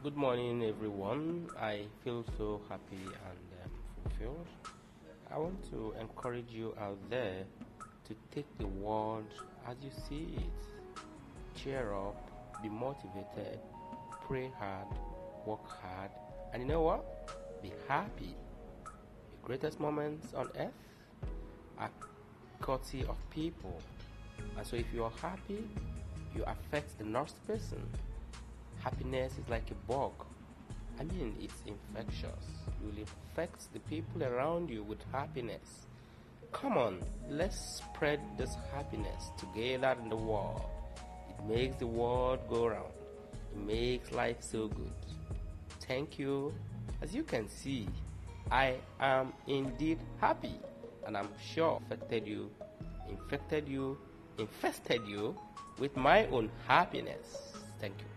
Good morning, everyone. I feel so happy and fulfilled. I want to encourage you out there to take the world as you see it. Cheer up, be motivated, pray hard, work hard, and you know what? Be happy. The greatest moments on earth are courtesy of people. And so if you are happy, you affect the next person. Happiness is like a bug. It's infectious. You will infect the people around you with happiness. Come on, let's spread this happiness together in the world. It makes the world go round. It makes life so good. Thank you. As you can see, I am indeed happy, and I'm sure infected you with my own happiness. Thank you.